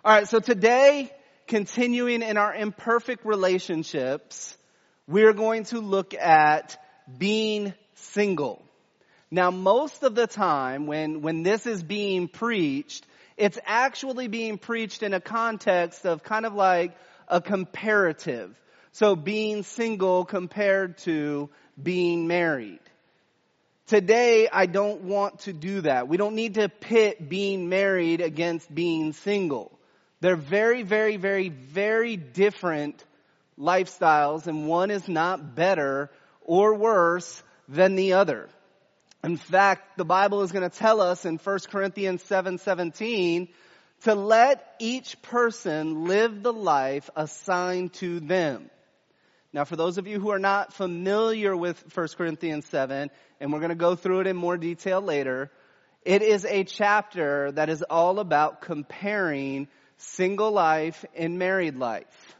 All right, so today, continuing in our imperfect relationships, we're going to look at being single. Now, most of the time when this is being preached, it's actually being preached in a context of kind of like a comparative. So being single compared to being married. Today, I don't want to do that. We don't need to pit being married against being single. They're very, very, very, very different lifestyles, and one is not better or worse than the other. In fact, the Bible is going to tell us in 1 Corinthians 7:17 to let each person live the life assigned to them. Now, for those of you who are not familiar with 1 Corinthians 7, and we're going to go through it in more detail later, it is a chapter that is all about comparing single life and married life.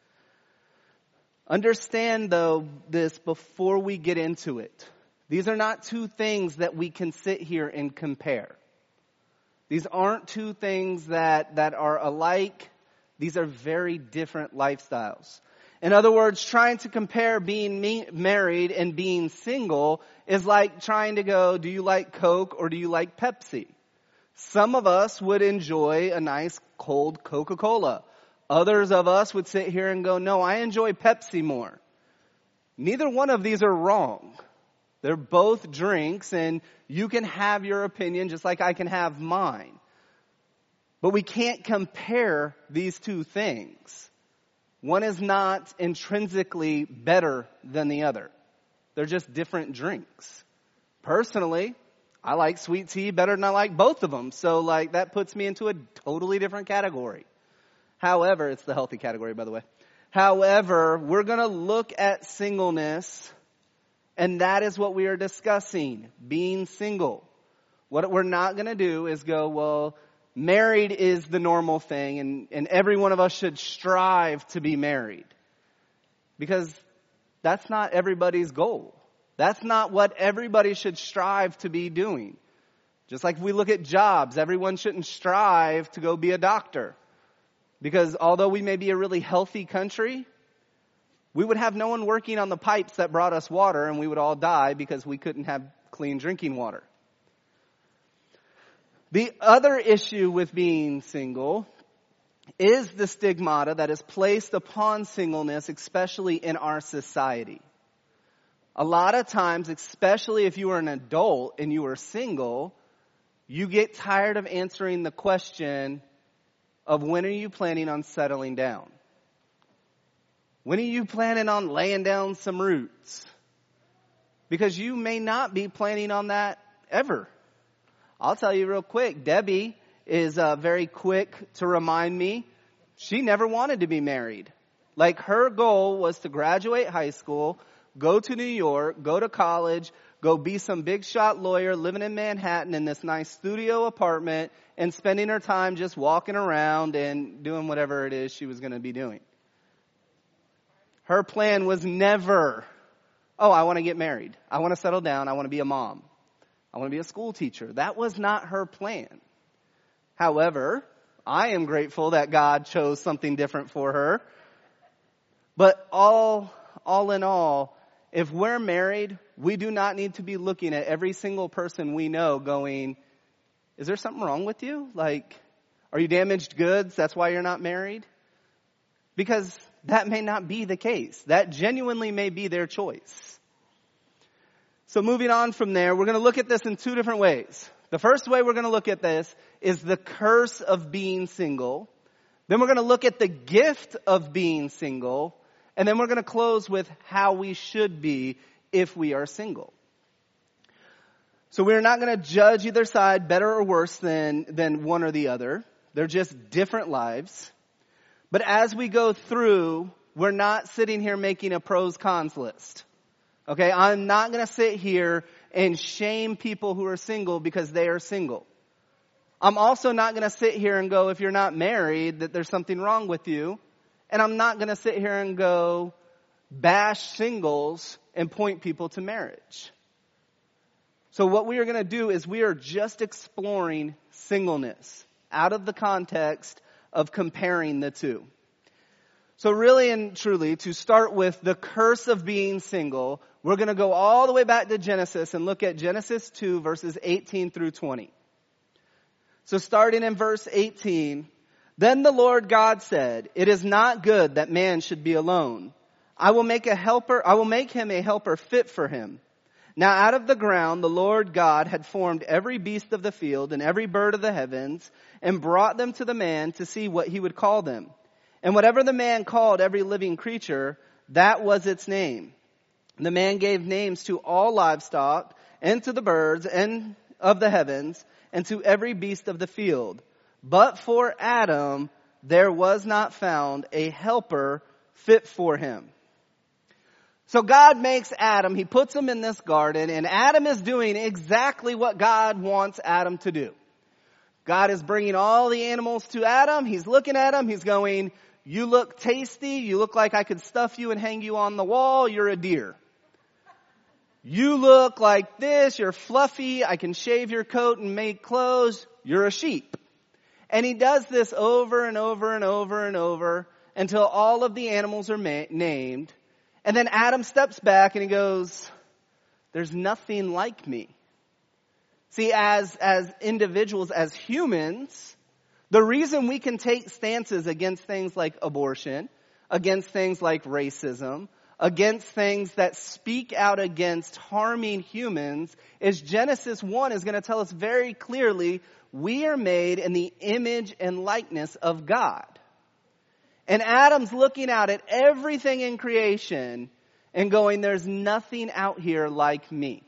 Understand, though, this before we get into it. These are not two things that we can sit here and compare. These aren't two things that are alike. These are very different lifestyles. In other words, trying to compare being married and being single is like trying to go, do you like Coke or do you like Pepsi? Some of us would enjoy a nice cold Coca-Cola. Others of us would sit here and go, no, I enjoy Pepsi more. Neither one of these are wrong. They're both drinks, and you can have your opinion just like I can have mine. But we can't compare these two things. One is not intrinsically better than the other. They're just different drinks. Personally, I like sweet tea better than I like both of them. So that puts me into a totally different category. However, it's the healthy category, by the way. However, we're going to look at singleness, and that is what we are discussing, being single. What we're not going to do is go, well, married is the normal thing, and every one of us should strive to be married. Because that's not everybody's goal. That's not what everybody should strive to be doing. Just like if we look at jobs, everyone shouldn't strive to go be a doctor. Because although we may be a really healthy country, we would have no one working on the pipes that brought us water, and we would all die because we couldn't have clean drinking water. The other issue with being single is the stigmata that is placed upon singleness, especially in our society. A lot of times, especially if you are an adult and you are single, you get tired of answering the question of when are you planning on settling down? When are you planning on laying down some roots? Because you may not be planning on that ever. I'll tell you real quick, Debbie is very quick to remind me she never wanted to be married. Her goal was to graduate high school, go to New York, go to college, go be some big shot lawyer living in Manhattan in this nice studio apartment and spending her time just walking around and doing whatever it is she was going to be doing. Her plan was never, I want to get married. I want to settle down. I want to be a mom. I want to be a school teacher. That was not her plan. However, I am grateful that God chose something different for her. But all in all, if we're married, we do not need to be looking at every single person we know going, is there something wrong with you? Are you damaged goods? That's why you're not married? Because that may not be the case. That genuinely may be their choice. So moving on from there, we're going to look at this in two different ways. The first way we're going to look at this is the curse of being single. Then we're going to look at the gift of being single. And then we're going to close with how we should be if we are single. So we're not going to judge either side better or worse than one or the other. They're just different lives. But as we go through, we're not sitting here making a pros cons list. Okay, I'm not going to sit here and shame people who are single because they are single. I'm also not going to sit here and go, if you're not married, that there's something wrong with you. And I'm not going to sit here and go bash singles and point people to marriage. So what we are going to do is we are just exploring singleness out of the context of comparing the two. So really and truly, to start with the curse of being single, we're going to go all the way back to Genesis and look at Genesis 2, verses 18 through 20. So starting in verse 18, then the Lord God said, "It is not good that man should be alone. I will make him a helper fit for him." Now out of the ground the Lord God had formed every beast of the field and every bird of the heavens and brought them to the man to see what he would call them. And whatever the man called every living creature, that was its name. The man gave names to all livestock and to the birds and of the heavens and to every beast of the field. But for Adam there was not found a helper fit for him. So God makes Adam, he puts him in this garden, and Adam is doing exactly what God wants Adam to do. God is bringing all the animals to Adam. He's looking at him. He's going, "You look tasty. You look like I could stuff you and hang you on the wall. You're a deer. You look like this. You're fluffy. I can shave your coat and make clothes. You're a sheep." And he does this over and over and over and over until all of the animals are named. And then Adam steps back and he goes, "There's nothing like me." See, as individuals, as humans, the reason we can take stances against things like abortion, against things like racism, against things that speak out against harming humans, is Genesis 1 is going to tell us very clearly we are made in the image and likeness of God. And Adam's looking out at everything in creation and going, "There's nothing out here like me.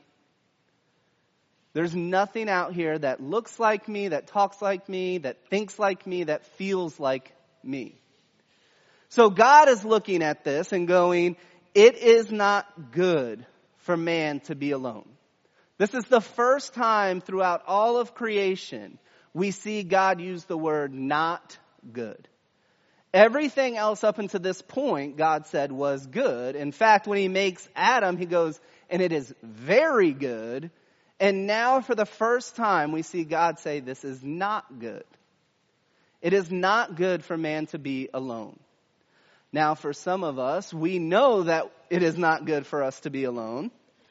There's nothing out here that looks like me, that talks like me, that thinks like me, that feels like me." So God is looking at this and going, it is not good for man to be alone. This is the first time throughout all of creation we see God use the word not good. Everything else up until this point, God said, was good. In fact, when he makes Adam, he goes, "And it is very good." And now for the first time, we see God say, this is not good. It is not good for man to be alone. Now, for some of us, we know that it is not good for us to be alone.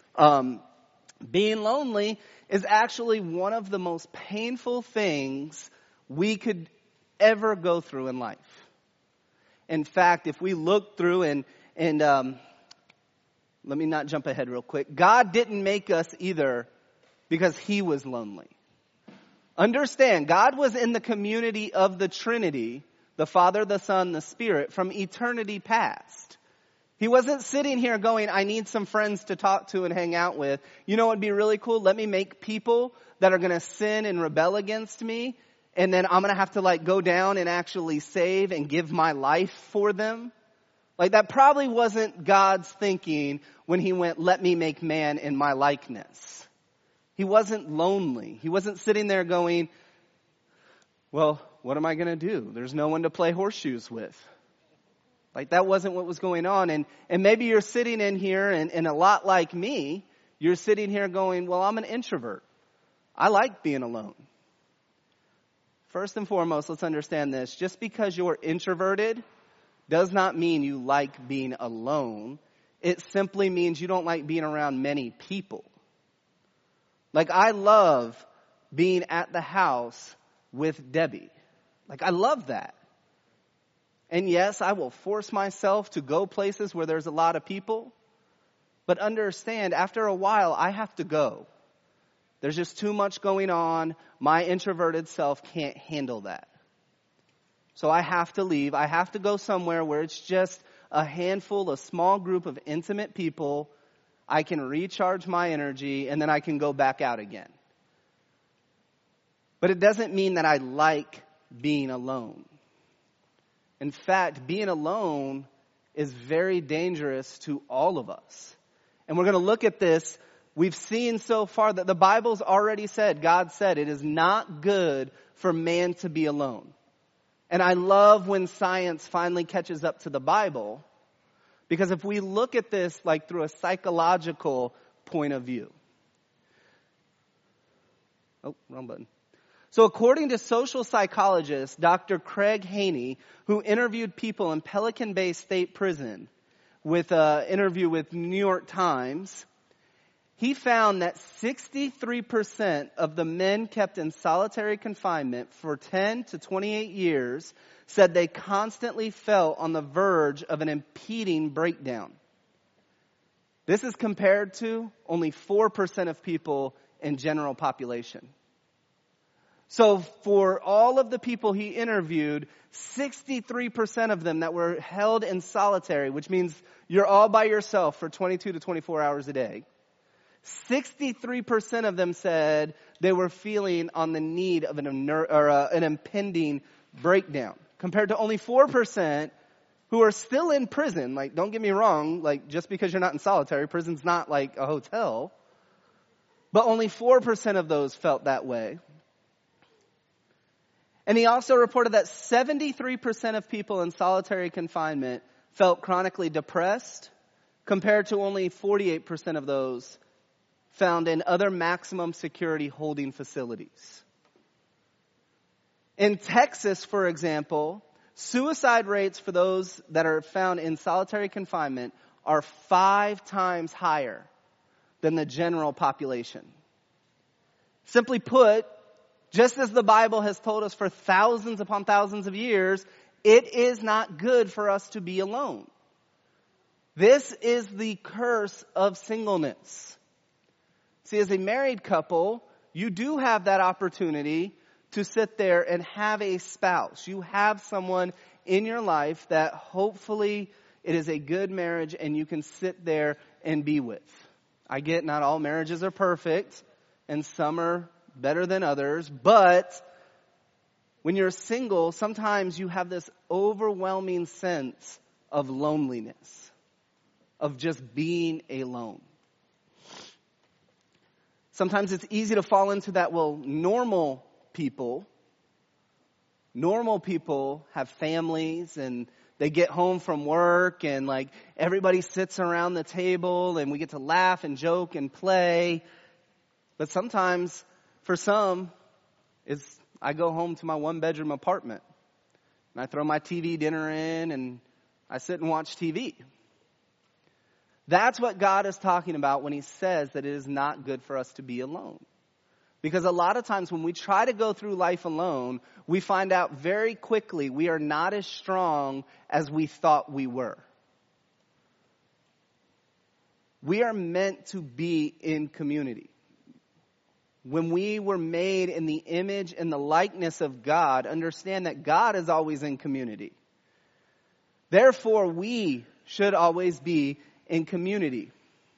Being lonely is actually one of the most painful things we could ever go through in life. In fact, if we look through and let me not jump ahead real quick. God didn't make us either because he was lonely. Understand, God was in the community of the Trinity, the Father, the Son, the Spirit, from eternity past. He wasn't sitting here going, "I need some friends to talk to and hang out with. You know what would be really cool? Let me make people that are going to sin and rebel against me. And then I'm going to have to go down and actually save and give my life for them." That probably wasn't God's thinking when he went, "Let me make man in my likeness." He wasn't lonely. He wasn't sitting there going, "Well, what am I going to do? There's no one to play horseshoes with." That wasn't what was going on. And maybe you're sitting in here and a lot like me, you're sitting here going, "Well, I'm an introvert. I like being alone." First and foremost, let's understand this. Just because you're introverted does not mean you like being alone. It simply means you don't like being around many people. I love being at the house with Debbie. I love that. And yes, I will force myself to go places where there's a lot of people. But understand, after a while, I have to go. There's just too much going on. My introverted self can't handle that. So I have to leave. I have to go somewhere where it's just a handful, a small group of intimate people. I can recharge my energy and then I can go back out again. But it doesn't mean that I like being alone. In fact, being alone is very dangerous to all of us. And we're going to look at this. We've seen so far that the Bible's already said, God said, it is not good for man to be alone. And I love when science finally catches up to the Bible, because if we look at this through a psychological point of view. Oh, wrong button. So according to social psychologist Dr. Craig Haney, who interviewed people in Pelican Bay State Prison with an interview with New York Times, he found that 63% of the men kept in solitary confinement for 10 to 28 years said they constantly felt on the verge of an impending breakdown. This is compared to only 4% of people in general population. So for all of the people he interviewed, 63% of them that were held in solitary, which means you're all by yourself for 22 to 24 hours a day, 63% of them said they were feeling on the need of an impending breakdown, compared to only 4% who are still in prison. Like, don't get me wrong, like, just because you're not in solitary, prison's not like a hotel. But only 4% of those felt that way. And he also reported that 73% of people in solitary confinement felt chronically depressed, compared to only 48% of those found in other maximum security holding facilities. In Texas, for example, suicide rates for those that are found in solitary confinement are 5 times higher than the general population. Simply put, just as the Bible has told us for thousands upon thousands of years, it is not good for us to be alone. This is the curse of singleness. See, as a married couple, you do have that opportunity to sit there and have a spouse. You have someone in your life that hopefully it is a good marriage and you can sit there and be with. I get not all marriages are perfect and some are better than others, but when you're single, sometimes you have this overwhelming sense of loneliness, of just being alone. Sometimes it's easy to fall into that, well, normal people have families and they get home from work and like everybody sits around the table and we get to laugh and joke and play. But sometimes for some, I go home to my 1-bedroom apartment and I throw my TV dinner in and I sit and watch TV. That's what God is talking about when he says that it is not good for us to be alone. Because a lot of times when we try to go through life alone, we find out very quickly we are not as strong as we thought we were. We are meant to be in community. When we were made in the image and the likeness of God, understand that God is always in community. Therefore, we should always be in community.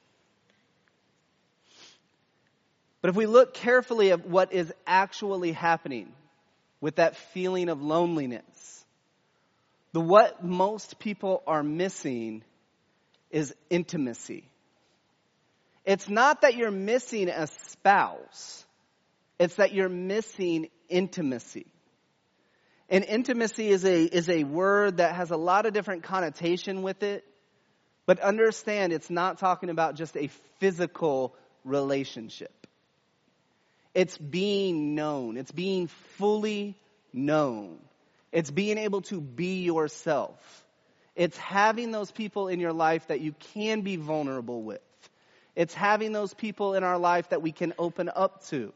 But if we look carefully at what is actually happening with that feeling of loneliness, what most people are missing is intimacy. It's not that you're missing a spouse. It's that you're missing intimacy. And intimacy is a word that has a lot of different connotation with it. But understand, it's not talking about just a physical relationship. It's being known. It's being fully known. It's being able to be yourself. It's having those people in your life that you can be vulnerable with. It's having those people in our life that we can open up to.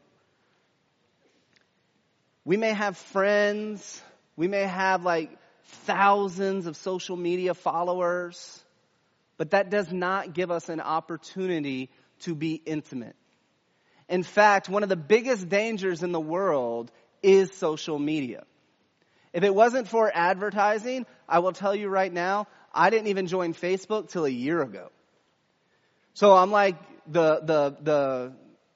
We may have friends. We may have like thousands of social media followers. But that does not give us an opportunity to be intimate. In fact, one of the biggest dangers in the world is social media. If it wasn't for advertising, I will tell you right now, I didn't even join Facebook till a year ago. So I'm like the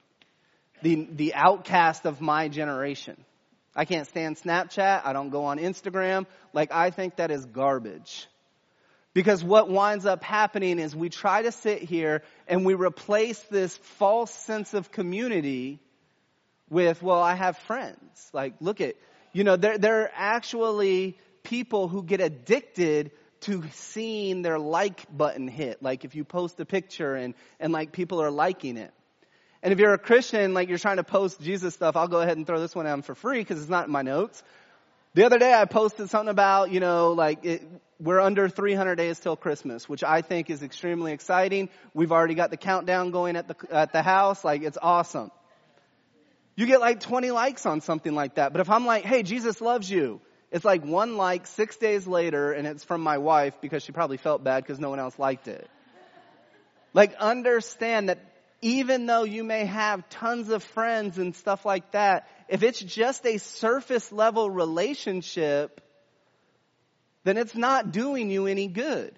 outcast of my generation. I can't stand Snapchat. I don't go on Instagram. Like, I think that is garbage. Because what winds up happening is we try to sit here and we replace this false sense of community with, well, I have friends. Like, look at, there are actually people who get addicted to seeing their like button hit. Like if you post a picture and like people are liking it. And if you're a Christian, like you're trying to post Jesus stuff, I'll go ahead and throw this one down for free because it's not in my notes. The other day I posted something about, we're under 300 days till Christmas, which I think is extremely exciting. We've already got the countdown going at the house. Like, it's awesome. You get like 20 likes on something like that. But if I'm like, hey, Jesus loves you, it's like 1 like 6 days later, and it's from my wife because she probably felt bad because no one else liked it. Like, understand that even though you may have tons of friends and stuff like that, if it's just a surface level relationship, then it's not doing you any good.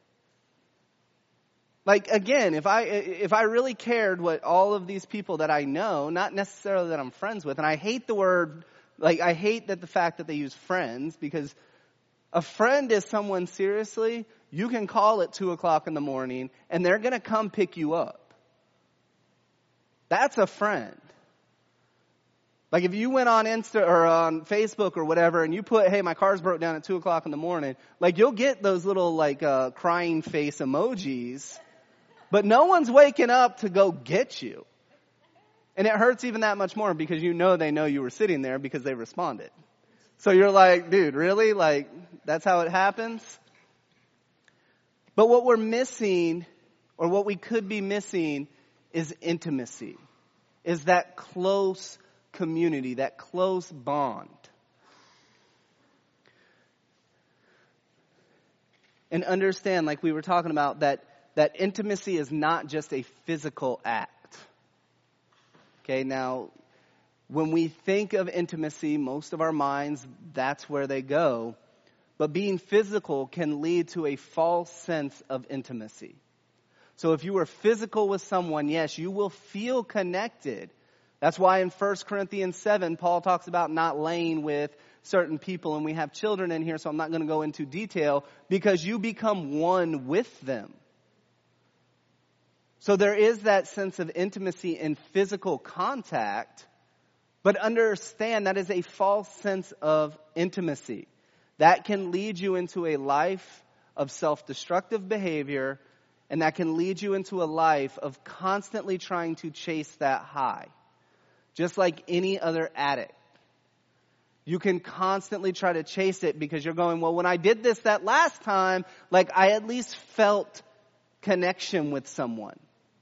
Like, again, if I really cared what all of these people that I know, not necessarily that I'm friends with, and I hate I hate the fact that they use friends, because a friend is someone, seriously, you can call at 2:00 in the morning and they're going to come pick you up. That's a friend. Like if you went on Insta or on Facebook or whatever and you put, hey, my car's broke down at 2:00 in the morning, like you'll get those little crying face emojis, but no one's waking up to go get you. And it hurts even that much more because they know you were sitting there because they responded. So you're like, dude, really? Like, that's how it happens? But what we're missing, or what we could be missing, is intimacy, is that close community, that close bond. And understand, like we were talking about, that intimacy is not just a physical act. Okay, now, when we think of intimacy, most of our minds, that's where they go. But being physical can lead to a false sense of intimacy. So if you are physical with someone, yes, you will feel connected. That's why in 1 Corinthians 7, Paul talks about not laying with certain people. And we have children in here, so I'm not going to go into detail, because you become one with them. So there is that sense of intimacy in physical contact, but understand that is a false sense of intimacy. That can lead you into a life of self-destructive behavior, and that can lead you into a life of constantly trying to chase that high. Just like any other addict. You can constantly try to chase it because you're going, well, when I did this that last time, like I at least felt connection with someone.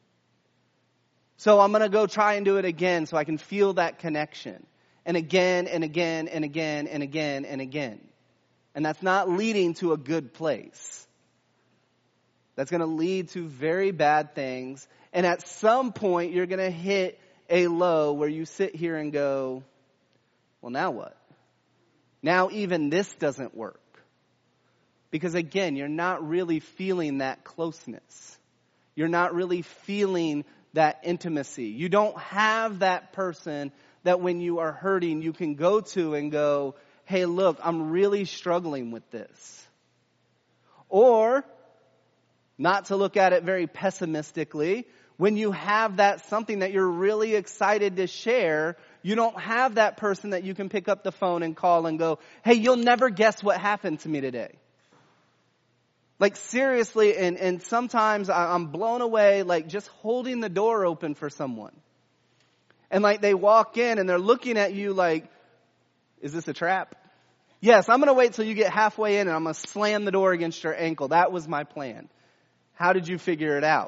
So I'm going to go try and do it again so I can feel that connection. And again and again and again and again and again. And that's not leading to a good place. That's going to lead to very bad things. And at some point, you're going to hit a low where you sit here and go, well, now what? Now even this doesn't work. Because again, you're not really feeling that closeness. You're not really feeling that intimacy. You don't have that person that when you are hurting, you can go to and go, hey, look, I'm really struggling with this. Or, not to look at it very pessimistically, when you have that something that you're really excited to share, you don't have that person that you can pick up the phone and call and go, hey, you'll never guess what happened to me today. Like seriously, and sometimes I'm blown away, like just holding the door open for someone. And like they walk in and they're looking at you like, is this a trap? Yes, I'm going to wait till you get halfway in and I'm going to slam the door against your ankle. That was my plan. How did you figure it out?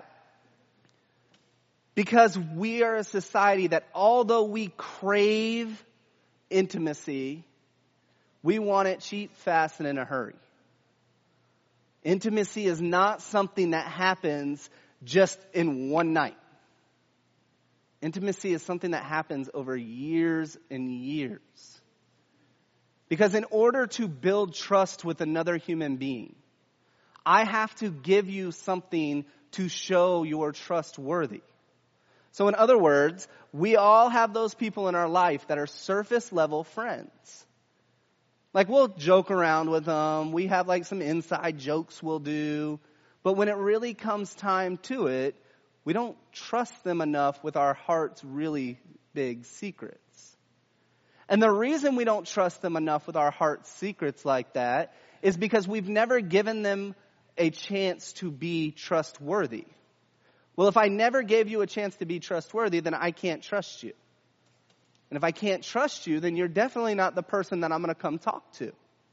Because we are a society that although we crave intimacy, we want it cheap, fast, and in a hurry. Intimacy is not something that happens just in one night. Intimacy is something that happens over years and years. Because in order to build trust with another human being, I have to give you something to show you're trustworthy. So in other words, we all have those people in our life that are surface level friends. Like we'll joke around with them. We have like some inside jokes we'll do. But when it really comes time to it, we don't trust them enough with our heart's really big secrets. And the reason we don't trust them enough with our heart's secrets like that is because we've never given them a chance to be trustworthy. Well, if I never gave you a chance to be trustworthy, then I can't trust you. And if I can't trust you, then you're definitely not the person that I'm going to come talk to.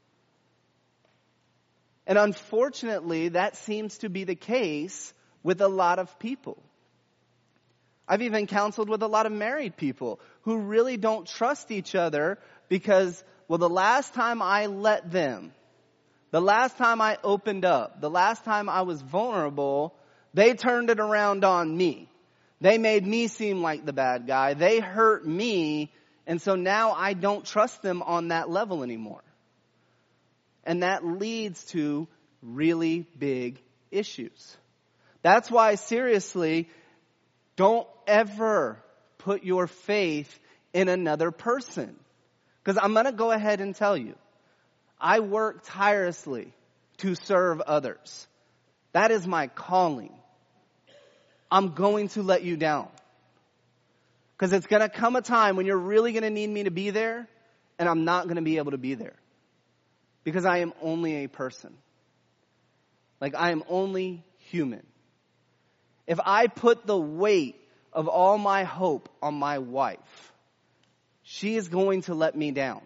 And unfortunately, that seems to be the case with a lot of people. I've even counseled with a lot of married people who really don't trust each other because, well, the last time I let them, the last time I opened up, the last time I was vulnerable, they turned it around on me. They made me seem like the bad guy. They hurt me. And so now I don't trust them on that level anymore. And that leads to really big issues. That's why, seriously, don't ever put your faith in another person. Because I'm going to go ahead and tell you, I work tirelessly to serve others. That is my calling. I'm going to let you down. Because it's going to come a time when you're really going to need me to be there, and I'm not going to be able to be there. Because I am only a person. Like, I am only human. If I put the weight of all my hope on my wife, she is going to let me down.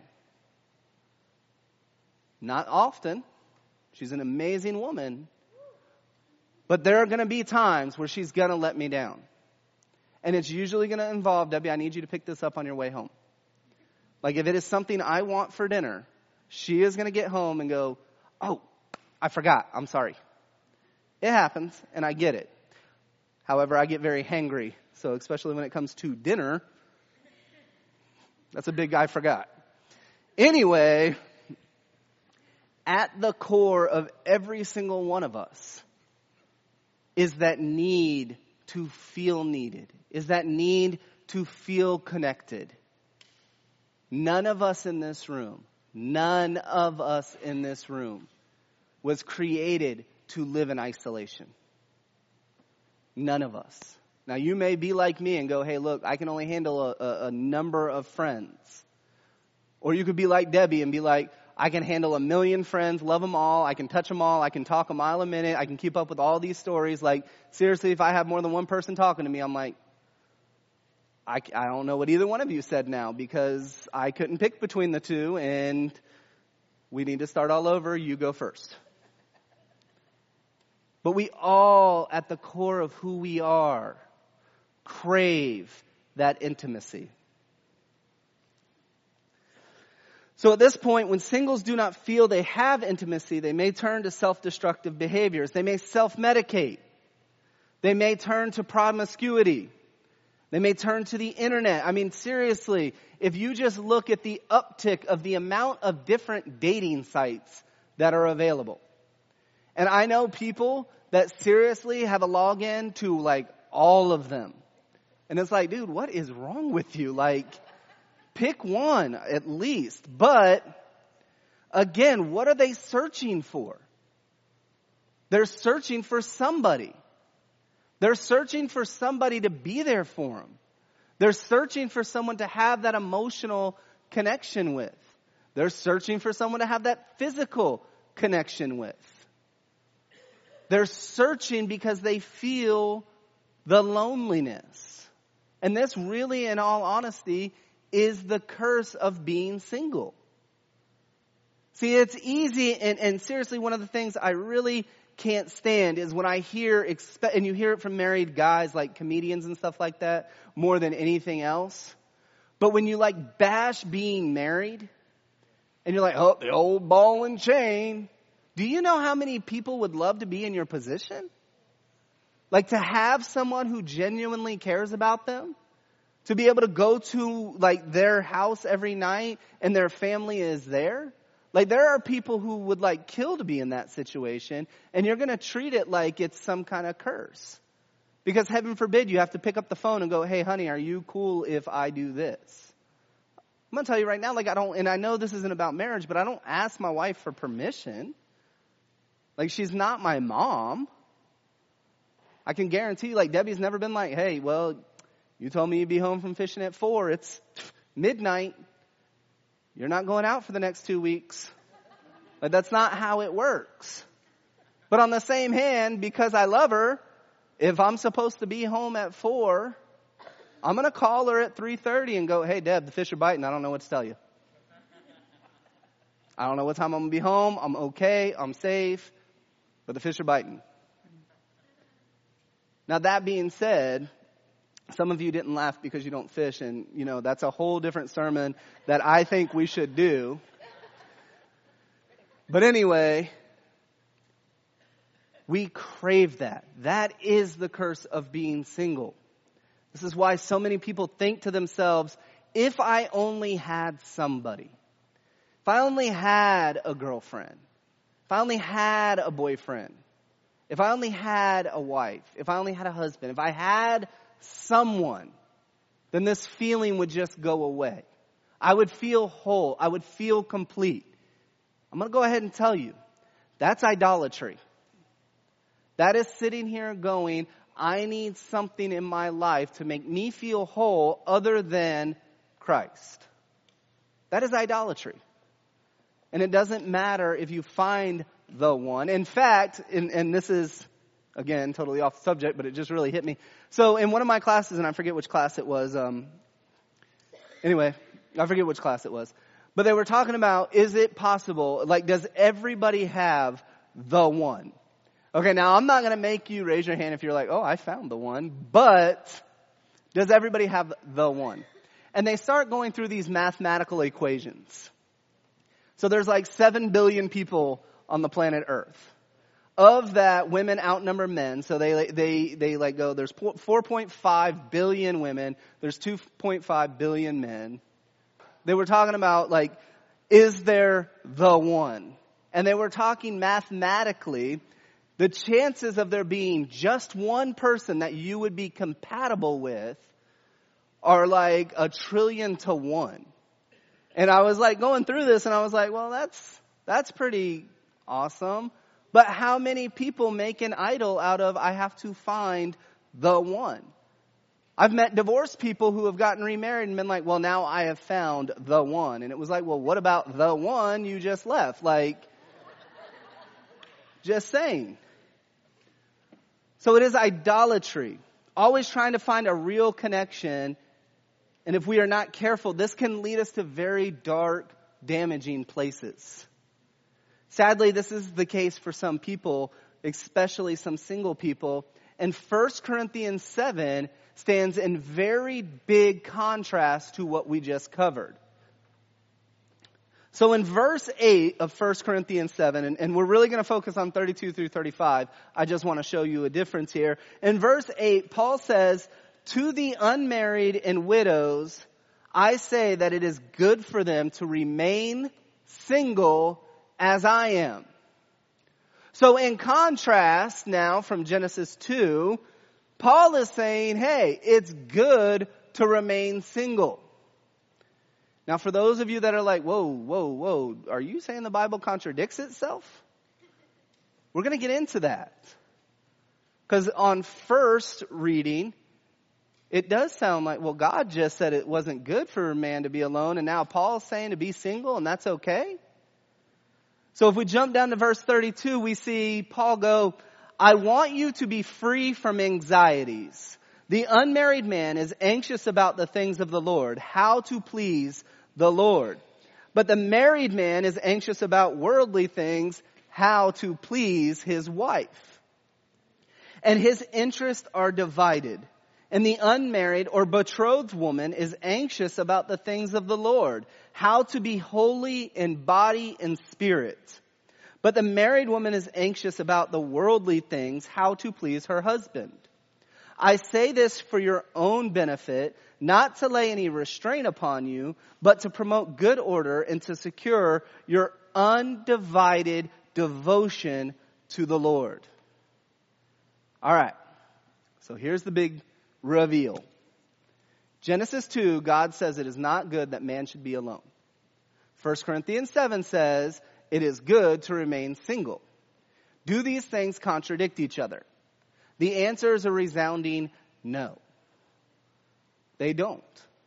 Not often. She's an amazing woman. But there are going to be times where she's going to let me down. And it's usually going to involve, Debbie, I need you to pick this up on your way home. Like, if it is something I want for dinner, she is going to get home and go, oh, I forgot. I'm sorry. It happens, and I get it. However, I get very hangry. So especially when it comes to dinner, that's a big I forgot. Anyway, at the core of every single one of us is that need to feel needed, is that need to feel connected. None of us in this room was created to live in isolation. None of us. Now, you may be like me and go, hey, look, I can only handle a number of friends. Or you could be like Debbie and be like, I can handle 1 million friends, love them all, I can touch them all, I can talk a mile a minute, I can keep up with all these stories. Like, seriously, if I have more than one person talking to me, I'm like, I don't know what either one of you said now because I couldn't pick between the two and we need to start all over. You go first. But we all, at the core of who we are, crave that intimacy. So at this point, when singles do not feel they have intimacy, they may turn to self-destructive behaviors. They may self-medicate. They may turn to promiscuity. They may turn to the internet. I mean, seriously, if you just look at the uptick of the amount of different dating sites that are available. And I know people that seriously have a login to like all of them. And it's like, dude, what is wrong with you? Like, pick one at least. But again, what are they searching for? They're searching for somebody. They're searching for somebody to be there for them. They're searching for someone to have that emotional connection with. They're searching for someone to have that physical connection with. They're searching because they feel the loneliness. And this really, in all honesty, is the curse of being single. See, it's easy, and seriously, one of the things I really can't stand is when I hear, and you hear it from married guys like comedians and stuff like that, more than anything else. But when you like bash being married, and you're like, oh, the old ball and chain. Do you know how many people would love to be in your position? Like to have someone who genuinely cares about them, to be able to go to like their house every night and their family is there. Like there are people who would like kill to be in that situation, and you're going to treat it like it's some kind of curse. Because heaven forbid you have to pick up the phone and go, hey honey, are you cool if I do this? I'm going to tell you right now, like and I know this isn't about marriage, but I don't ask my wife for permission. Like she's not my mom. I can guarantee, like Debbie's never been like, hey, well, you told me you'd be home from fishing at 4. It's midnight. You're not going out for the next 2 weeks. Like that's not how it works. But on the same hand, because I love her, if I'm supposed to be home at 4, I'm going to call her at 3:30 and go, hey, Deb, the fish are biting. I don't know what to tell you. I don't know what time I'm going to be home. I'm okay. I'm safe. But the fish are biting. Now, that being said, some of you didn't laugh because you don't fish. And, that's a whole different sermon that I think we should do. But anyway, we crave that. That is the curse of being single. This is why so many people think to themselves, if I only had somebody, if I only had a girlfriend, if I only had a boyfriend, if I only had a wife, if I only had a husband, if I had someone, then this feeling would just go away. I would feel whole. I would feel complete. I'm going to go ahead and tell you, that's idolatry. That is sitting here going, I need something in my life to make me feel whole other than Christ. That is idolatry. And it doesn't matter if you find the one. In fact, and this is, again, totally off the subject, but it just really hit me. So in one of my classes, and I forget which class it was, but they were talking about, is it possible, does everybody have the one? Okay, now I'm not going to make you raise your hand if you're like, oh, I found the one, but does everybody have the one? And they start going through these mathematical equations. So there's 7 billion people on the planet Earth. Of that, women outnumber men. So they go, there's 4.5 billion women. There's 2.5 billion men. They were talking about, is there the one? And they were talking mathematically, the chances of there being just one person that you would be compatible with are 1 trillion to 1. And I was going through this and I was like, well, that's pretty awesome. But how many people make an idol out of, I have to find the one? I've met divorced people who have gotten remarried and been like, well, now I have found the one. And it was well, what about the one you just left? Just saying. So it is idolatry. Always trying to find a real connection. And if we are not careful, this can lead us to very dark, damaging places. Sadly, this is the case for some people, especially some single people. And 1 Corinthians 7 stands in very big contrast to what we just covered. So in verse 8 of 1 Corinthians 7, and we're really going to focus on 32 through 35. I just want to show you a difference here. In verse 8, Paul says, to the unmarried and widows, I say that it is good for them to remain single as I am. So in contrast now from Genesis 2, Paul is saying, hey, it's good to remain single. Now for those of you that are like, whoa, are you saying the Bible contradicts itself? We're going to get into that. Because on first reading, it does sound like, well, God just said it wasn't good for a man to be alone, and now Paul's saying to be single, and that's okay? So if we jump down to verse 32, we see Paul go, I want you to be free from anxieties. The unmarried man is anxious about the things of the Lord, how to please the Lord. But the married man is anxious about worldly things, how to please his wife. And his interests are divided. And the unmarried or betrothed woman is anxious about the things of the Lord, how to be holy in body and spirit. But the married woman is anxious about the worldly things, how to please her husband. I say this for your own benefit, not to lay any restraint upon you, but to promote good order and to secure your undivided devotion to the Lord. All right. So here's the big reveal. Genesis 2, God says it is not good that man should be alone. 1 Corinthians 7 says it is good to remain single. Do these things contradict each other? The answer is a resounding no. They don't.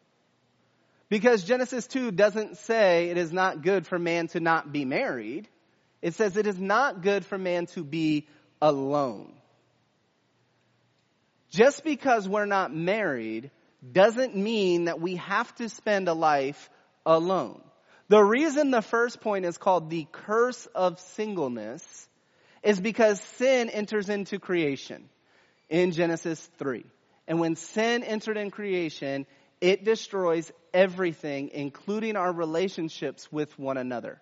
Because Genesis 2 doesn't say it is not good for man to not be married. It says it is not good for man to be alone. Just because we're not married doesn't mean that we have to spend a life alone. The reason the first point is called the curse of singleness is because sin enters into creation in Genesis 3. And when sin entered in creation, it destroys everything, including our relationships with one another.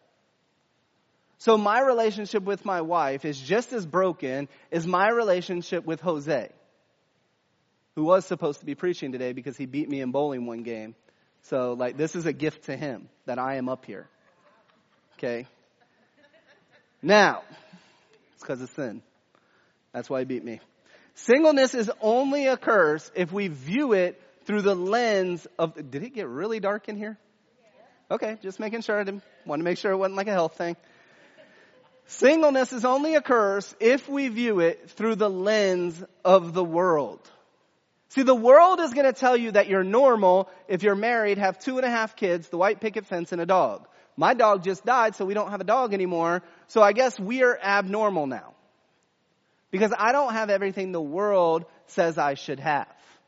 So my relationship with my wife is just as broken as my relationship with Jose, who was supposed to be preaching today because he beat me in bowling one game. So, this is a gift to him that I am up here. Okay? Now, it's because of sin. That's why he beat me. Singleness is only a curse if we view it through the lens of... Did it get really dark in here? Okay, just making sure. I didn't want to make sure it wasn't like a health thing. Singleness is only a curse if we view it through the lens of the world. See, the world is going to tell you that you're normal if you're married, have 2.5 kids, the white picket fence, and a dog. My dog just died, so we don't have a dog anymore. So I guess we are abnormal now. Because I don't have everything the world says I should have.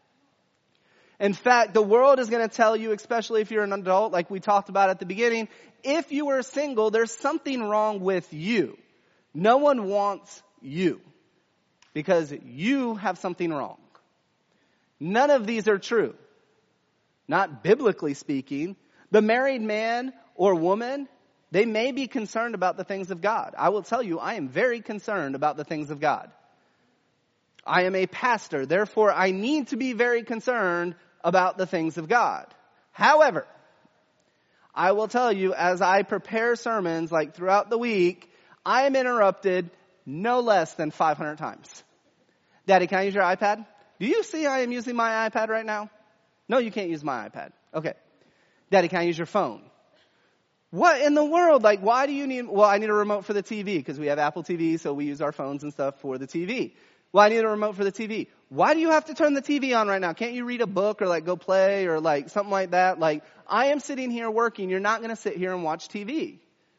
In fact, the world is going to tell you, especially if you're an adult, like we talked about at the beginning, if you are single, there's something wrong with you. No one wants you because you have something wrong. None of these are true. Not biblically speaking. The married man or woman, they may be concerned about the things of God. I will tell you, I am very concerned about the things of God. I am a pastor, therefore I need to be very concerned about the things of God. However, I will tell you, as I prepare sermons throughout the week, I am interrupted no less than 500 times. Daddy, can I use your iPad? Do you see I am using my iPad right now? No, you can't use my iPad. Okay. Daddy, can I use your phone? What in the world? Why do you need... Well, I need a remote for the TV because we have Apple TV, so we use our phones and stuff for the TV. Well, I need a remote for the TV. Why do you have to turn the TV on right now? Can't you read a book or go play or something like that? I am sitting here working. You're not going to sit here and watch TV.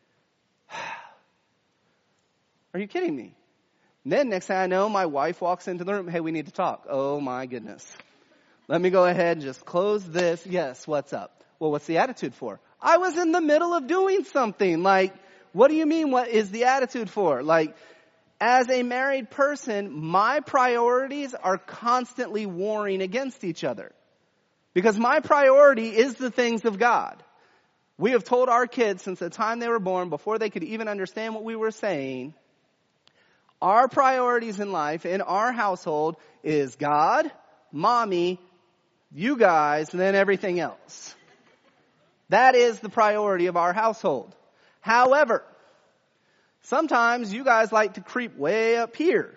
Are you kidding me? Then next thing I know, my wife walks into the room. Hey, we need to talk. Oh my goodness. Let me go ahead and just close this. Yes, what's up? Well, what's the attitude for? I was in the middle of doing something. What do you mean? What is the attitude for? As a married person, my priorities are constantly warring against each other. Because my priority is the things of God. We have told our kids since the time they were born, before they could even understand what we were saying, our priorities in life, in our household, is God, mommy, you guys, and then everything else. That is the priority of our household. However, sometimes you guys like to creep way up here.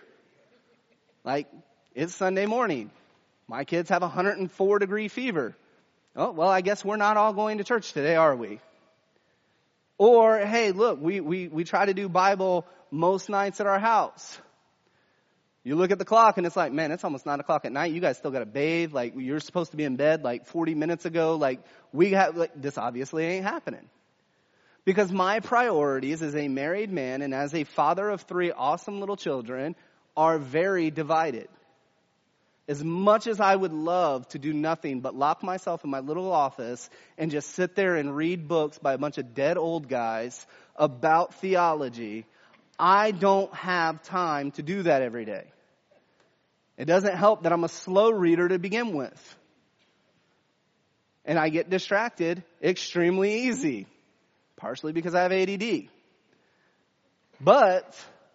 It's Sunday morning. My kids have 104-degree fever. Oh, well, I guess we're not all going to church today, are we? Or, hey, look, we try to do Bible most nights at our house. You look at the clock and it's man, it's almost 9 o'clock at night. You guys still got to bathe. You're supposed to be in bed 40 minutes ago. This obviously ain't happening. Because my priorities as a married man and as a father of 3 awesome little children are very divided. As much as I would love to do nothing but lock myself in my little office and just sit there and read books by a bunch of dead old guys about theology, I don't have time to do that every day. It doesn't help that I'm a slow reader to begin with. And I get distracted extremely easy. Partially because I have ADD. But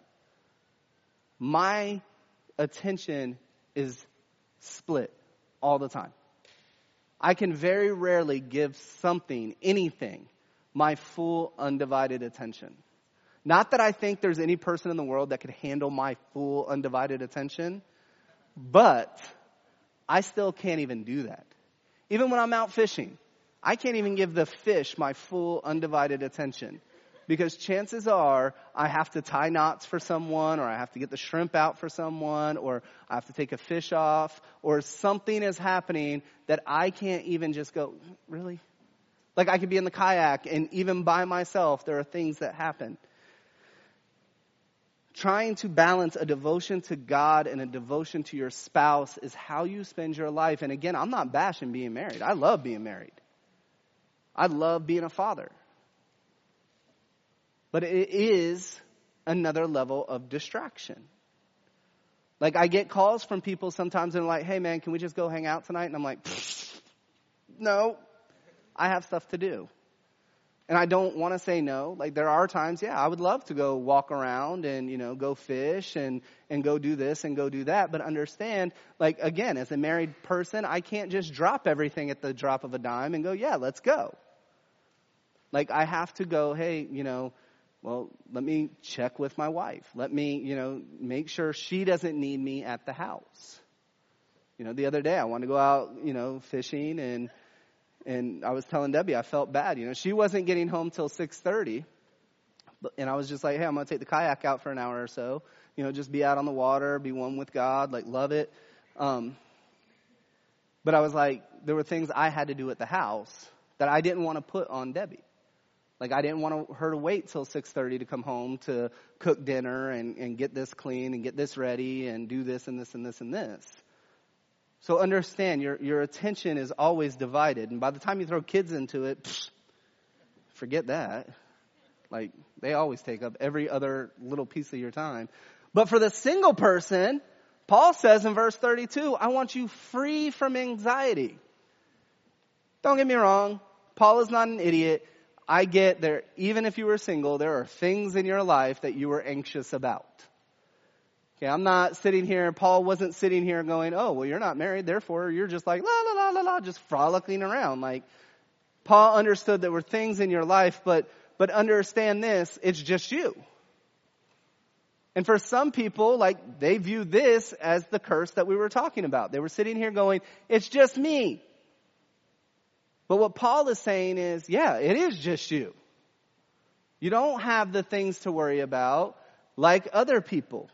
my attention is split all the time. I can very rarely give something, anything, my full undivided attention. Not that I think there's any person in the world that could handle my full undivided attention, but I still can't even do that. Even when I'm out fishing, I can't even give the fish my full undivided attention. Because chances are I have to tie knots for someone, or I have to get the shrimp out for someone, or I have to take a fish off, or something is happening that I can't even just go, really? I could be in the kayak, and even by myself, there are things that happen. trying to balance a devotion to God and a devotion to your spouse is how you spend your life. And again, I'm not bashing being married. I love being married. I love being a father. But it is another level of distraction. Like, I get calls from people sometimes and they're like, hey man, can we just go hang out tonight? And I'm like, no, I have stuff to do. And I don't want to say no. Like, there are times, I would love to go walk around and, go fish and go do this and go do that. But understand, like, again, as a married person, I can't just drop everything at the drop of a dime and go, let's go. Like, I have to go, hey, well, let me check with my wife. Let me, make sure she doesn't need me at the house. The other day I wanted to go out, fishing and I was telling Debbie I felt bad. She wasn't getting home till 6:30. And I was just like, hey, I'm going to take the kayak out for an hour or so. Just be out on the water, be one with God, like love it. But I was like, there were things I had to do at the house that I didn't want to put on Debbie. Like, I didn't want her to wait till 6:30 to come home to cook dinner and get this clean and get this ready and do this and this and this and this. So understand, your attention is always divided. And by the time you throw kids into it, forget that. Like, they always take up every other little piece of your time. But for the single person, Paul says in verse 32, I want you free from anxiety. Don't get me wrong. Paul is not an idiot. I get there, even if you were single, there are things in your life that you were anxious about. Okay, I'm not sitting here, Paul wasn't sitting here going, oh, well, you're not married, therefore you're just like, la, la, la, la, la, just frolicking around. Like, Paul understood there were things in your life, but understand this, it's just you. And for some people, like, they view this as the curse that we were talking about. They were sitting here going, it's just me. But what Paul is saying is, it is just you. You don't have the things to worry about like other people.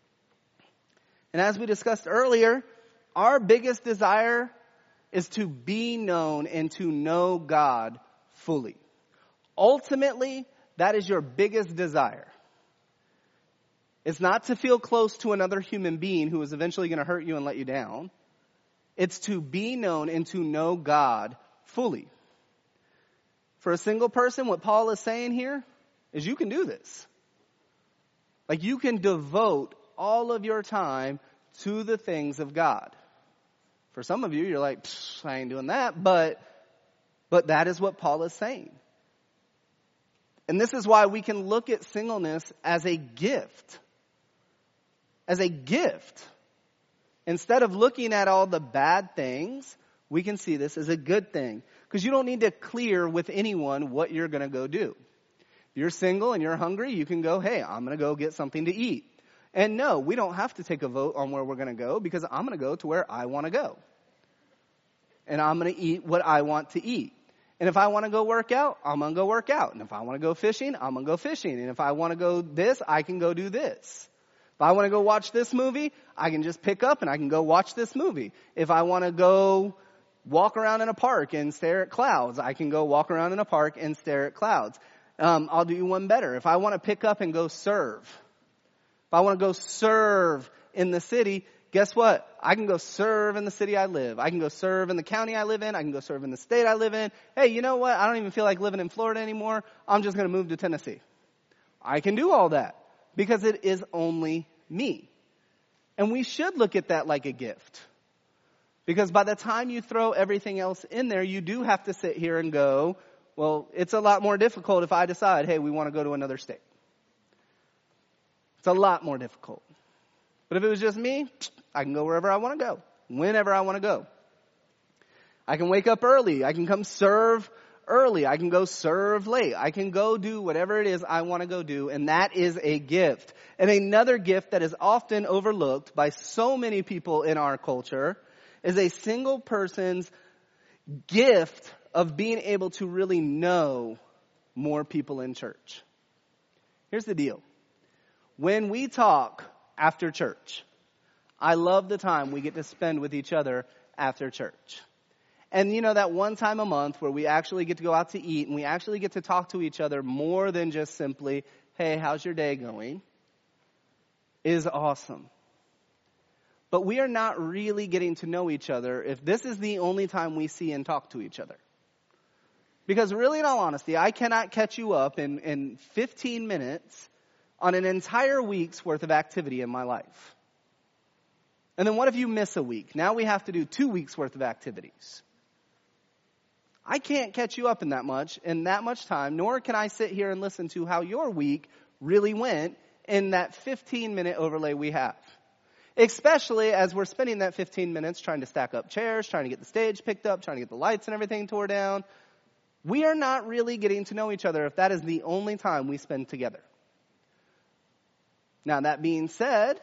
And as we discussed earlier, our biggest desire is to be known and to know God fully. Ultimately, that is your biggest desire. It's not to feel close to another human being who is eventually going to hurt you and let you down. It's to be known and to know God fully. For a single person, what Paul is saying here is you can do this. Like, you can devote all of your time to the things of God. For some of you, you're like, I ain't doing that, but that is what Paul is saying. And this is why we can look at singleness as a gift. As a gift. Instead of looking at all the bad things, we can see this as a good thing. Because you don't need to clear with anyone what you're going to go do. If you're single and you're hungry, you can go, hey, I'm going to go get something to eat. And no, we don't have to take a vote on where we're going to go because I'm going to go to where I want to go. And I'm going to eat what I want to eat. And if I want to go work out, I'm going to go work out. And if I want to go fishing, I'm going to go fishing. And if I want to go this, I can go do this. If I want to go watch this movie, I can just pick up and I can go watch this movie. If I want to go walk around in a park and stare at clouds, I can go walk around in a park and stare at clouds. I'll do you one better. If I want to pick up and go serve, if I want to go serve in the city, guess what? I can go serve in the city I live. I can go serve in the county I live in. I can go serve in the state I live in. Hey, you know what? I don't even feel like living in Florida anymore. I'm just going to move to Tennessee. I can do all that because it is only me. And we should look at that like a gift. Because by the time you throw everything else in there, you do have to sit here and go, well, it's a lot more difficult if I decide, hey, we want to go to another state. It's a lot more difficult. But if it was just me, I can go wherever I want to go, whenever I want to go. I can wake up early. I can come serve early. I can go serve late. I can go do whatever it is I want to go do, and that is a gift. And another gift that is often overlooked by so many people in our culture is a single person's gift of being able to really know more people in church. Here's the deal. When we talk after church, I love the time we get to spend with each other after church. And you know, that one time a month where we actually get to go out to eat and we actually get to talk to each other more than just simply, hey, how's your day going? is awesome. But we are not really getting to know each other if this is the only time we see and talk to each other. Because really, in all honesty, I cannot catch you up in 15 minutes on an entire week's worth of activity in my life. And then what if you miss a week? Now we have to do 2 weeks worth of activities. I can't catch you up in that much time, nor can I sit here and listen to how your week really went in that 15-minute overlay we have. Especially as we're spending that 15 minutes trying to stack up chairs, trying to get the stage picked up, trying to get the lights and everything tore down. We are not really getting to know each other if that is the only time we spend together. Now, that being said,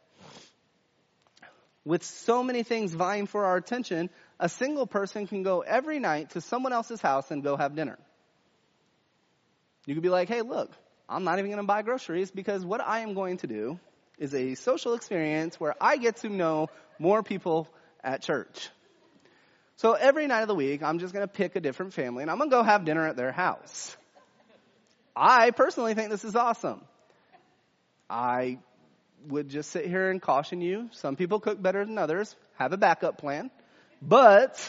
with so many things vying for our attention, a single person can go every night to someone else's house and go have dinner. You could be like, hey, look, I'm not even going to buy groceries because what I am going to do is a social experience where I get to know more people at church. So every night of the week, I'm just going to pick a different family and I'm going to go have dinner at their house. I personally think this is awesome. I would just sit here and caution you. Some people cook better than others. Have a backup plan. But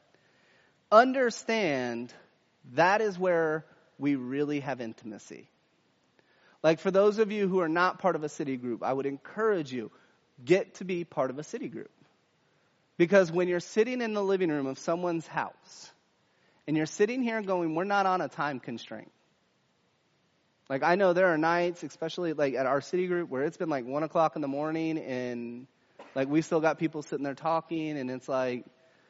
understand that is where we really have intimacy. Like for those of you who are not part of a city group, I would encourage you, get to be part of a city group. Because when you're sitting in the living room of someone's house, and you're sitting here going, we're not on a time constraint. Like I know there are nights, especially like at our city group, where it's been like 1 o'clock in the morning, and like we still got people sitting there talking, and it's like,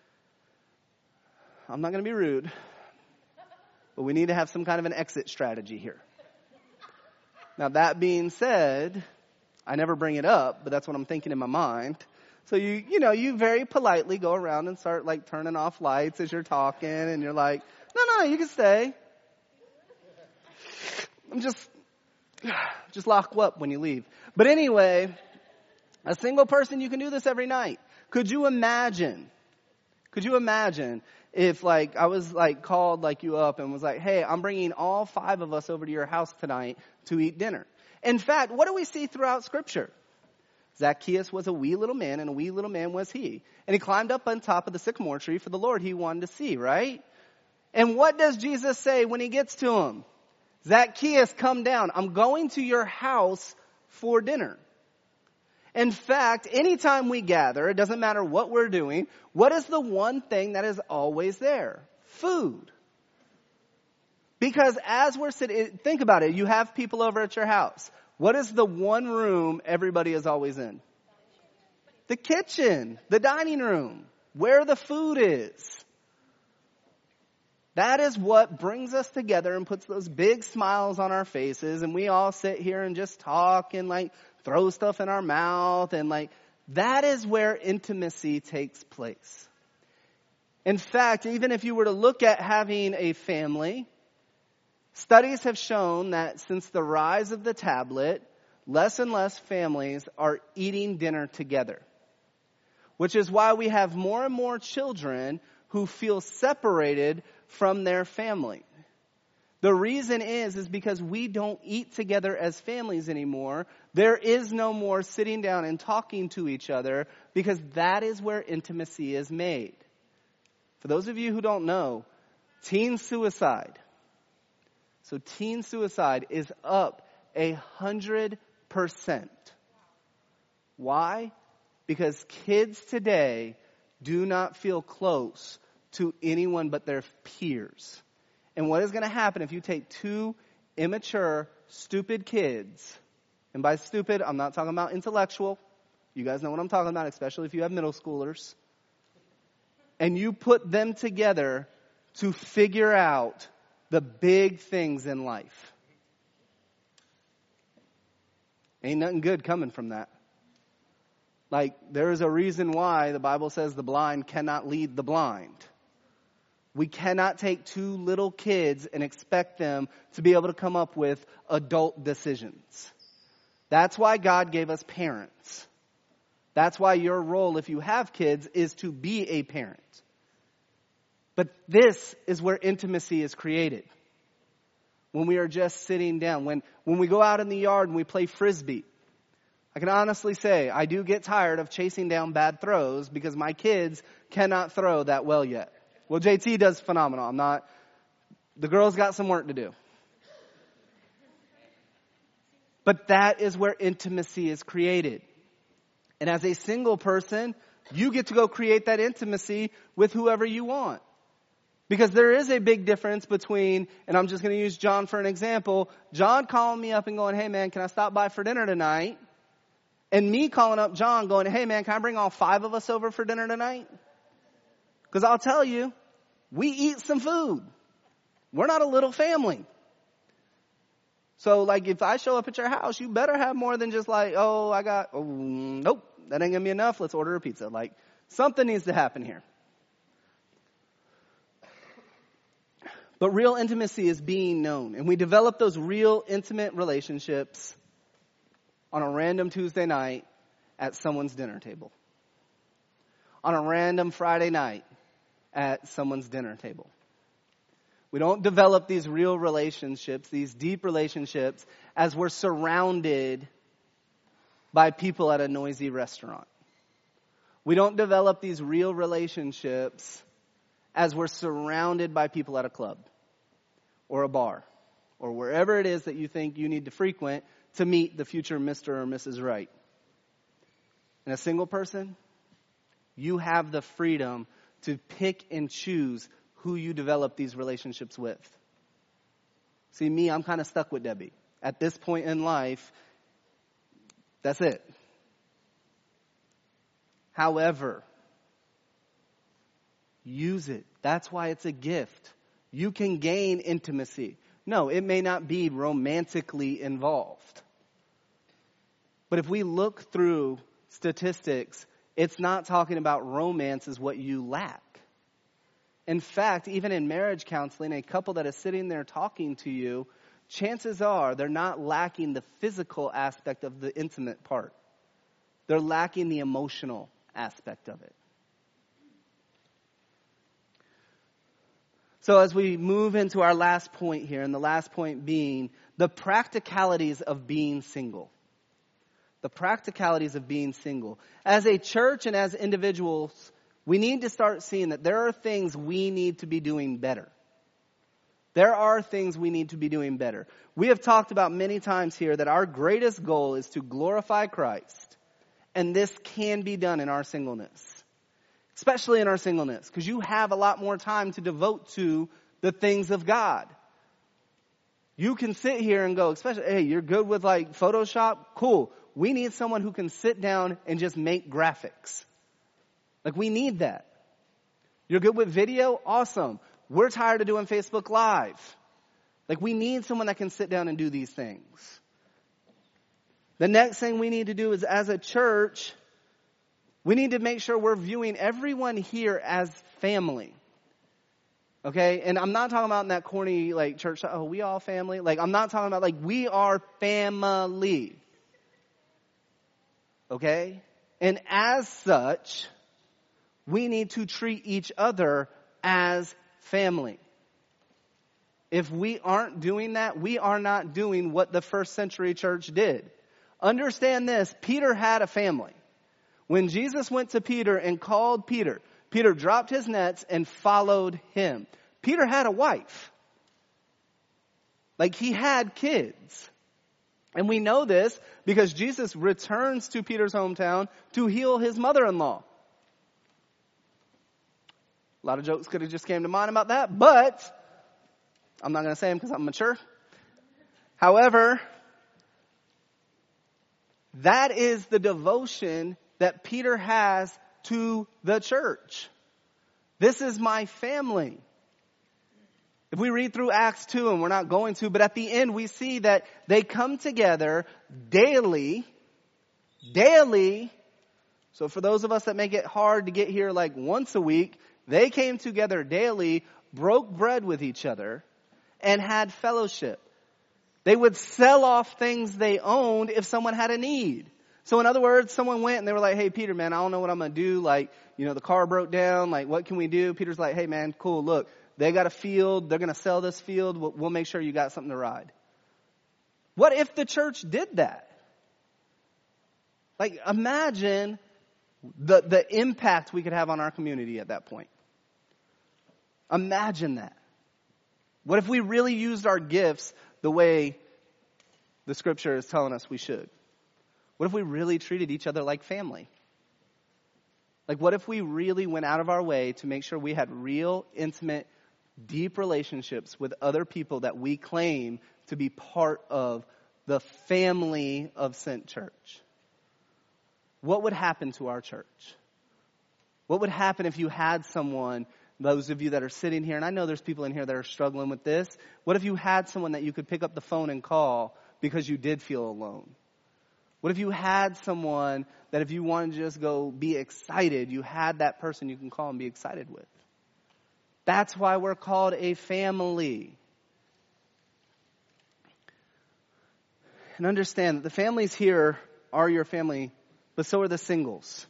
I'm not going to be rude, but we need to have some kind of an exit strategy here. Now that being said, I never bring it up, but that's what I'm thinking in my mind. So you very politely go around and start like turning off lights as you're talking, and you're like, no, you can stay. I'm just lock up when you leave. But anyway, a single person, you can do this every night. Could you imagine if like I was like called like you up and was like, hey, I'm bringing all 5 of us over to your house tonight to eat dinner. In fact, what do we see throughout Scripture? Zacchaeus was a wee little man, and a wee little man was he. And he climbed up on top of the sycamore tree for the Lord he wanted to see, right? And what does Jesus say when he gets to him? Zacchaeus, come down. I'm going to your house for dinner. In fact, anytime we gather, it doesn't matter what we're doing, what is the one thing that is always there? Food. Because as we're sitting, think about it, you have people over at your house. What is the one room everybody is always in? The kitchen, the dining room, where the food is. That is what brings us together and puts those big smiles on our faces, and we all sit here and just talk and like throw stuff in our mouth, and like that is where intimacy takes place. In fact, even if you were to look at having a family, studies have shown that since the rise of the tablet, less and less families are eating dinner together. Which is why we have more and more children who feel separated from their family. The reason is because we don't eat together as families anymore. There is no more sitting down and talking to each other, because that is where intimacy is made. For those of you who don't know, teen suicide. So teen suicide is up 100%. Why? Because kids today do not feel close to anyone but their peers. And what is going to happen if you take 2 immature, stupid kids, and by stupid, I'm not talking about intellectual. You guys know what I'm talking about, especially if you have middle schoolers. And you put them together to figure out the big things in life. Ain't nothing good coming from that. Like, there is a reason why the Bible says the blind cannot lead the blind. We cannot take 2 little kids and expect them to be able to come up with adult decisions. That's why God gave us parents. That's why your role, if you have kids, is to be a parent. But this is where intimacy is created. When we are just sitting down. When we go out in the yard and we play frisbee. I can honestly say I do get tired of chasing down bad throws because my kids cannot throw that well yet. Well, JT does phenomenal. The girls got some work to do. But that is where intimacy is created. And as a single person, you get to go create that intimacy with whoever you want. Because there is a big difference between, and I'm just going to use John for an example, John calling me up and going, hey man, can I stop by for dinner tonight? And me calling up John going, hey man, can I bring all 5 of us over for dinner tonight? Because I'll tell you, we eat some food. We're not a little family. So like if I show up at your house, you better have more than just like, nope, that ain't gonna be enough. Let's order a pizza. Like something needs to happen here. But real intimacy is being known. And we develop those real intimate relationships on a random Tuesday night at someone's dinner table. On a random Friday night at someone's dinner table. We don't develop these real relationships, these deep relationships, as we're surrounded by people at a noisy restaurant. We don't develop these real relationships as we're surrounded by people at a club or a bar or wherever it is that you think you need to frequent to meet the future Mr. or Mrs. Right. And a single person, you have the freedom to pick and choose who you develop these relationships with. See, me, I'm kind of stuck with Debbie. At this point in life, that's it. However, use it. That's why it's a gift. You can gain intimacy. No, it may not be romantically involved. But if we look through statistics, it's not talking about romance is what you lack. In fact, even in marriage counseling, a couple that is sitting there talking to you, chances are they're not lacking the physical aspect of the intimate part. They're lacking the emotional aspect of it. So as we move into our last point here, and the last point being the practicalities of being single. The practicalities of being single. As a church and as individuals, we need to start seeing that there are things we need to be doing better. There are things we need to be doing better. We have talked about many times here that our greatest goal is to glorify Christ. And this can be done in our singleness. Especially in our singleness. Because you have a lot more time to devote to the things of God. You can sit here and go, especially, hey, you're good with like Photoshop? Cool. We need someone who can sit down and just make graphics. Like we need that. You're good with video? Awesome. We're tired of doing Facebook Live. Like we need someone that can sit down and do these things. The next thing we need to do is as a church, we need to make sure we're viewing everyone here as family. Okay? And I'm not talking about in that corny like church, oh, we all family. Like I'm not talking about like we are family. Okay? And as such, we need to treat each other as family. If we aren't doing that, we are not doing what the first century church did. Understand this, Peter had a family. When Jesus went to Peter and called Peter, Peter dropped his nets and followed him. Peter had a wife. Like he had kids. And we know this because Jesus returns to Peter's hometown to heal his mother-in-law. A lot of jokes could have just came to mind about that, but I'm not going to say them because I'm mature. However, that is the devotion that Peter has to the church. This is my family. If we read through Acts 2, and we're not going to, but at the end we see that they come together daily. So for those of us that make it hard to get here like once a week, they came together daily, broke bread with each other, and had fellowship. They would sell off things they owned if someone had a need. So in other words, someone went and they were like, hey, Peter, man, I don't know what I'm going to do. Like, the car broke down. Like, what can we do? Peter's like, hey, man, cool. Look, they got a field. They're going to sell this field. We'll make sure you got something to ride. What if the church did that? Like, imagine the impact we could have on our community at that point. Imagine that. What if we really used our gifts the way the scripture is telling us we should? What if we really treated each other like family? Like, what if we really went out of our way to make sure we had real, intimate, deep relationships with other people that we claim to be part of the family of Sent Church? What would happen to our church? What would happen if you had someone, those of you that are sitting here, and I know there's people in here that are struggling with this. What if you had someone that you could pick up the phone and call because you did feel alone? What if you had someone that if you wanted to just go be excited, you had that person you can call and be excited with? That's why we're called a family. And understand that the families here are your family, but so are the singles.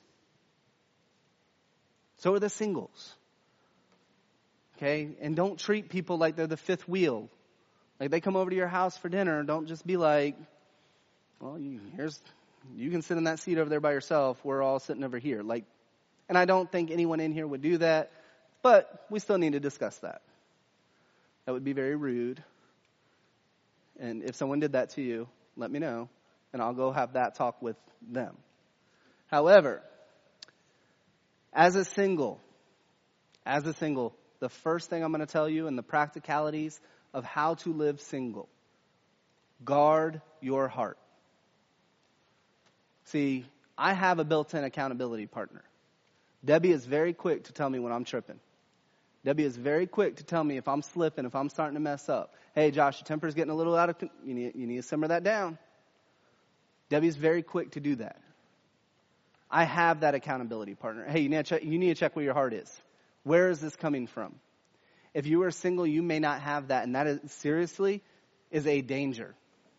So are the singles. Okay? And don't treat people like they're the fifth wheel. Like they come over to your house for dinner. Don't just be like, well, you can sit in that seat over there by yourself. We're all sitting over here. Like, and I don't think anyone in here would do that, but we still need to discuss that. That would be very rude. And if someone did that to you, let me know, and I'll go have that talk with them. However, as a single, the first thing I'm going to tell you in the practicalities of how to live single, guard your heart. See, I have a built-in accountability partner. Debbie is very quick to tell me when I'm tripping. Debbie is very quick to tell me if I'm slipping, if I'm starting to mess up. Hey, Josh, your temper's getting a little out of you need to simmer that down. Debbie's very quick to do that. I have that accountability partner. Hey, you need to check where your heart is. Where is this coming from? If you are single, you may not have that, and that is seriously is a danger.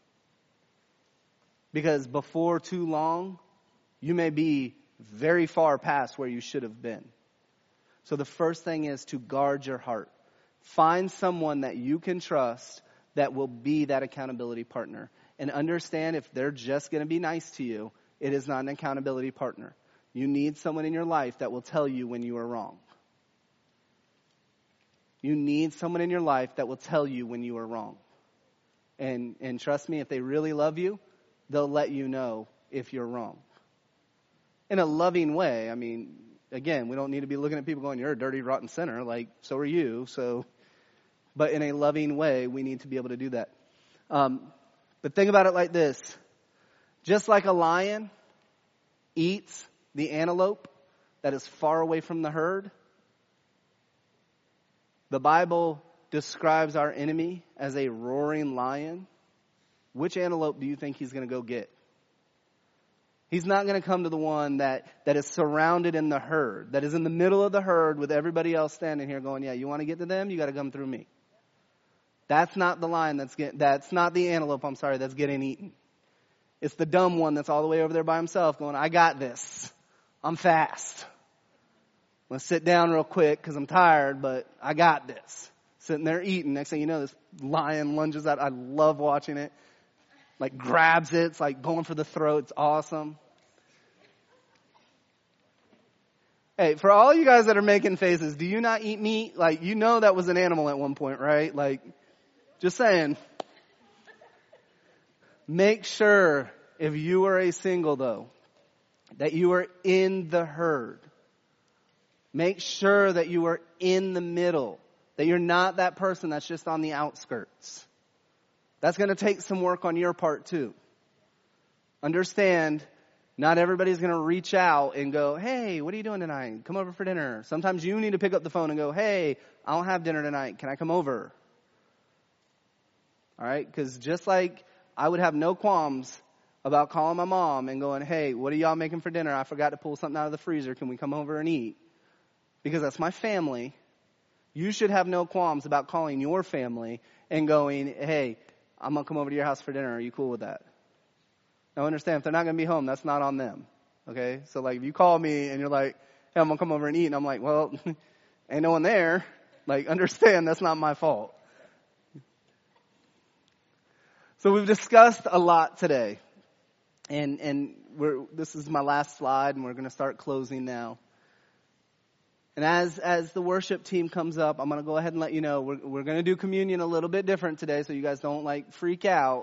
Because before too long, you may be very far past where you should have been. So the first thing is to guard your heart. Find someone that you can trust that will be that accountability partner. And understand if they're just going to be nice to you, it is not an accountability partner. You need someone in your life that will tell you when you are wrong. You need someone in your life that will tell you when you are wrong. And trust me, if they really love you, they'll let you know if you're wrong. In a loving way. I mean, again, we don't need to be looking at people going, you're a dirty, rotten sinner. Like, so are you. But in a loving way, we need to be able to do that. But think about it like this. Just like a lion eats the antelope that is far away from the herd, the Bible describes our enemy as a roaring lion. Which antelope do you think he's going to go get? He's not going to come to the one that is surrounded in the herd, that is in the middle of the herd with everybody else standing here going, yeah, you want to get to them? You got to come through me. That's not the lion that's not the antelope, that's getting eaten. It's the dumb one that's all the way over there by himself going, I got this. I'm fast. I'm going to sit down real quick because I'm tired, but I got this. Sitting there eating. Next thing you know, this lion lunges out. I love watching it. Like grabs it. It's like going for the throat. It's awesome. Hey, for all you guys that are making faces, do you not eat meat? Like, you know that was an animal at one point, right? Like, just saying. Make sure, if you are a single though, that you are in the herd. Make sure that you are in the middle. That you're not that person that's just on the outskirts. That's going to take some work on your part too. Understand, not everybody's going to reach out and go, hey, what are you doing tonight? Come over for dinner. Sometimes you need to pick up the phone and go, hey, I don't have dinner tonight. Can I come over? All right? Because just like I would have no qualms about calling my mom and going, hey, what are y'all making for dinner? I forgot to pull something out of the freezer. Can we come over and eat? Because that's my family. You should have no qualms about calling your family and going, hey, I'm going to come over to your house for dinner. Are you cool with that? Now understand, if they're not going to be home, that's not on them. Okay? So like if you call me and you're like, hey, I'm going to come over and eat. And I'm like, well, ain't no one there. Like understand, that's not my fault. So we've discussed a lot today. And this is my last slide, and we're going to start closing now. And as the worship team comes up, I'm going to go ahead and let you know we're going to do communion a little bit different today, so you guys don't freak out.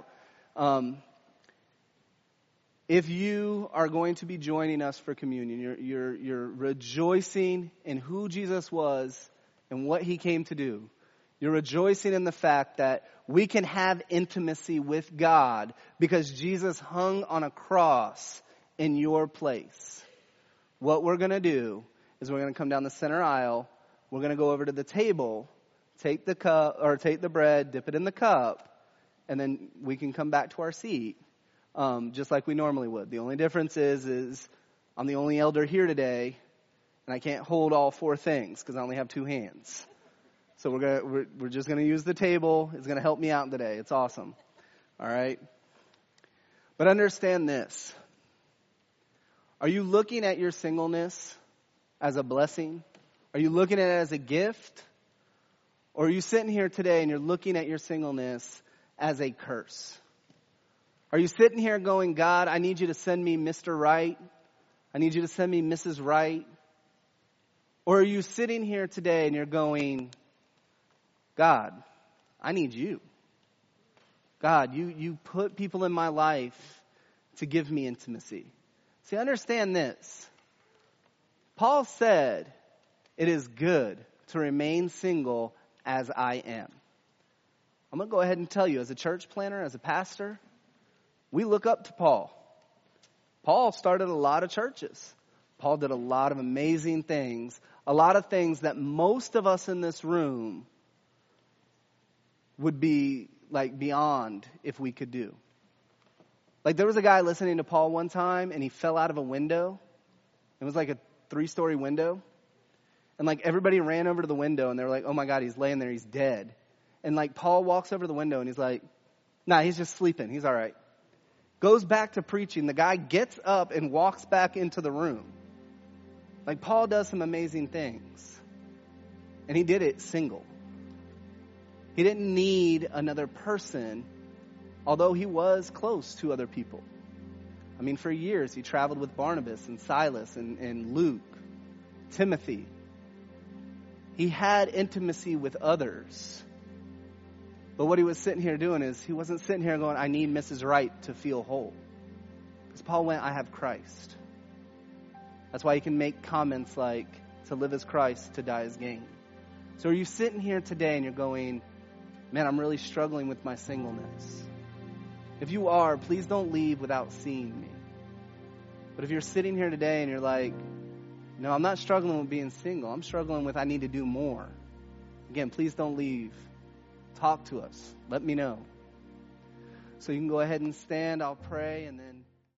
If you are going to be joining us for communion, you're rejoicing in who Jesus was and what he came to do. You're rejoicing in the fact that we can have intimacy with God because Jesus hung on a cross in your place. What we're going to do is we're going to come down the center aisle. We're going to go over to the table, take the cup or take the bread, dip it in the cup, and then we can come back to our seat, just like we normally would. The only difference is I'm the only elder here today, and I can't hold all four things because I only have two hands. So we're just going to use the table. It's going to help me out today. It's awesome. All right? But understand this. Are you looking at your singleness as a blessing? Are you looking at it as a gift? Or are you sitting here today and you're looking at your singleness as a curse? Are you sitting here going, God, I need you to send me Mr. Right. I need you to send me Mrs. Right. Or are you sitting here today and you're going, God, I need you. God, you put people in my life to give me intimacy. See, understand this. Paul said, it is good to remain single as I am. I'm going to go ahead and tell you, as a church planner, as a pastor, we look up to Paul. Paul started a lot of churches. Paul did a lot of amazing things, a lot of things that most of us in this room would be beyond if we could do. There was a guy listening to Paul one time and he fell out of a window. It was like a 3-story window. And everybody ran over to the window and they were like, oh my God, he's laying there, he's dead. And Paul walks over to the window and he's like, nah, he's just sleeping, he's all right. Goes back to preaching. The guy gets up and walks back into the room. Paul does some amazing things. And he did it single. He didn't need another person, although he was close to other people. For years he traveled with Barnabas and Silas and Luke, Timothy. He had intimacy with others. But what he was sitting here doing is he wasn't sitting here going, I need Mrs. Right to feel whole. Because Paul went, I have Christ. That's why he can make comments like, to live as Christ, to die as gain. So are you sitting here today and you're going, man, I'm really struggling with my singleness? If you are, please don't leave without seeing me. But if you're sitting here today and you're like, no, I'm not struggling with being single. I'm struggling with I need to do more. Again, please don't leave. Talk to us. Let me know. So you can go ahead and stand. I'll pray and then